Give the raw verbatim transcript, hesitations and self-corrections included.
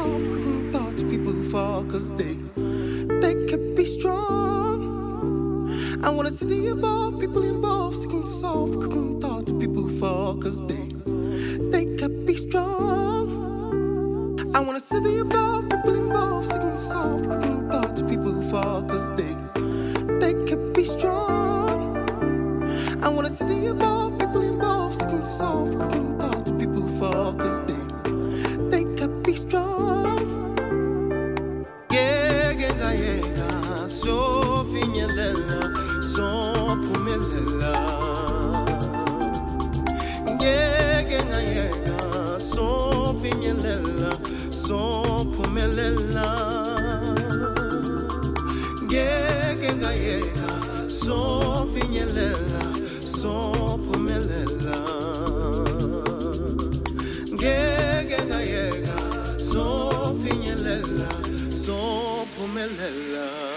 soft, couldn't talk to people who fall, cause they, they could be strong. I wanna see the evolved, people involved, seeking to solve, couldn't talk to people who fall, cause they, they could be strong. I wanna see the evolved, people involved, seeking to solve, couldn't talk to people who fall, cause they, they could be strong. I wanna see the evolved, people involved, seeking to solve, couldn't talk to people who fall, cause they, they could be strong. Yeah, yeah, yeah, yeah. So finyelela, so pumelela. Yeah, yeah, yeah, yeah. So finyelela, so pumelela. Yeah, yeah, yeah, yeah. So finyelela, so pumelela. Yeah, yeah, yeah, yeah. So finyelela, so pumelela.